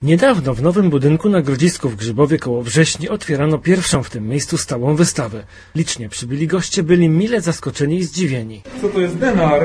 Niedawno w nowym budynku na Grodzisku w Grzybowie koło Wrześni otwierano pierwszą w tym miejscu stałą wystawę. Licznie przybyli goście byli mile zaskoczeni i zdziwieni. Co to jest denar?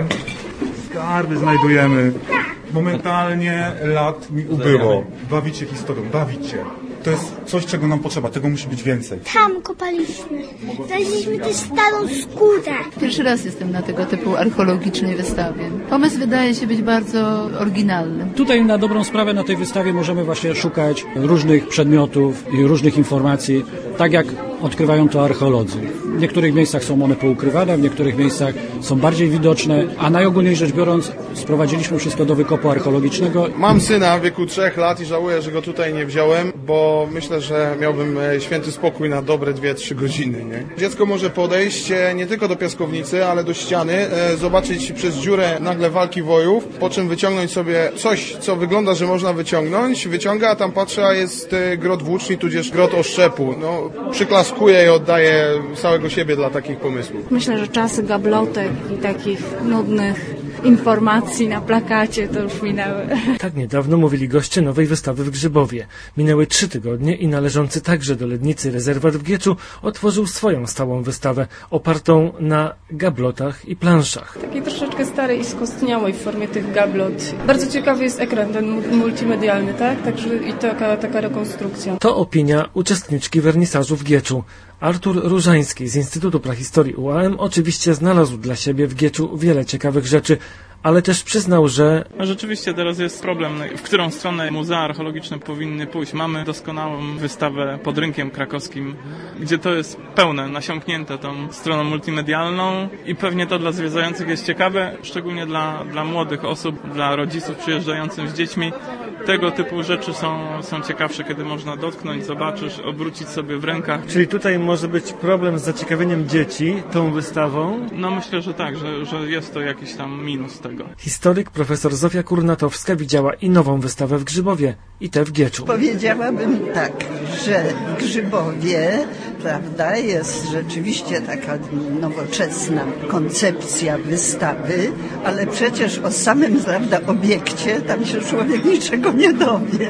Skarby znajdujemy. Momentalnie lat mi ubyło. Bawicie historią, bawicie. To jest coś, czego nam potrzeba, tego musi być więcej. Tam kopaliśmy. Znaleźliśmy też starą skórę. Pierwszy raz jestem na tego typu archeologicznej wystawie. Pomysł wydaje się być bardzo oryginalny. Tutaj na dobrą sprawę na tej wystawie możemy właśnie szukać różnych przedmiotów i różnych informacji, tak jak odkrywają to archeolodzy. W niektórych miejscach są one poukrywane, w niektórych miejscach są bardziej widoczne, a najogólniej rzecz biorąc sprowadziliśmy wszystko do wykopu archeologicznego. Mam syna w wieku 3 lat i żałuję, że go tutaj nie wziąłem, bo myślę, że miałbym święty spokój na dobre 2-3 godziny. Nie? Dziecko może podejść nie tylko do piaskownicy, ale do ściany, zobaczyć przez dziurę nagle walki wojów, po czym wyciągnąć sobie coś, co wygląda, że można wyciągnąć, wyciąga, a tam patrzy, a jest grot włóczni, tudzież grot oszczepu. No, przyklaskuję i oddaję całego siebie dla takich pomysłów. Myślę, że czasy gablotek i takich nudnych informacji na plakacie to już minęły. Tak niedawno mówili goście nowej wystawy w Grzybowie. Minęły 3 tygodnie i należący także do Lednicy rezerwat w Gieczu otworzył swoją stałą wystawę opartą na gablotach i planszach. Takiej troszeczkę starej i skostniałej w formie tych gablot. Bardzo ciekawy jest ekran ten multimedialny, tak? Także i taka rekonstrukcja. To opinia uczestniczki wernisażu w Gieczu. Artur Różański z Instytutu Prahistorii UAM oczywiście znalazł dla siebie w Gieczu wiele ciekawych rzeczy, ale też przyznał, że... Rzeczywiście teraz jest problem, w którą stronę muzea archeologiczne powinny pójść. Mamy doskonałą wystawę pod Rynkiem Krakowskim, gdzie to jest pełne, nasiąknięte tą stroną multimedialną i pewnie to dla zwiedzających jest ciekawe, szczególnie dla młodych osób, dla rodziców przyjeżdżających z dziećmi. Tego typu rzeczy są ciekawsze, kiedy można dotknąć, zobaczysz, obrócić sobie w rękach. Czyli tutaj może być problem z zaciekawieniem dzieci tą wystawą? No myślę, że tak, że jest to jakiś tam minus tego. Historyk profesor Zofia Kurnatowska widziała i nową wystawę w Grzybowie, i tę w Gieczu. Powiedziałabym tak, że w Grzybowie, prawda, jest rzeczywiście taka nowoczesna koncepcja wystawy, ale przecież o samym, prawda, obiekcie tam się człowiek niczego nie dowie.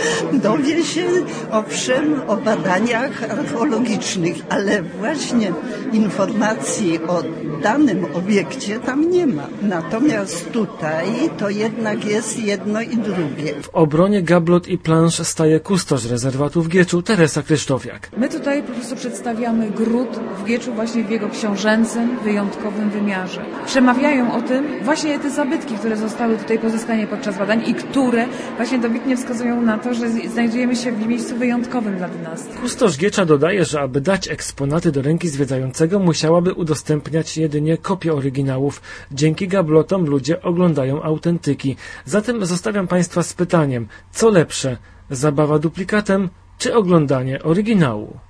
Dowie się owszem o badaniach archeologicznych, ale właśnie informacji o danym obiekcie tam nie ma. Natomiast tutaj to jednak jest jedno i drugie. W obronie gablot i plansz staje kustosz rezerwatu w Gieczu Teresa Krysztowiak. My tutaj po prostu przedstawiamy gród w Gieczu właśnie w jego książęcym, wyjątkowym wymiarze. Przemawiają o tym właśnie te zabytki, które zostały tutaj pozyskane podczas badań i które właśnie dobitnie wskazują na to, że znajdujemy się w miejscu wyjątkowym dla dynastii. Kustosz Giecza dodaje, że aby dać eksponaty do ręki zwiedzającego, musiałaby udostępniać jedynie kopie oryginałów. Dzięki gablotom ludzie oglądają autentyki. Zatem zostawiam Państwa z pytaniem, co lepsze, zabawa duplikatem czy oglądanie oryginału?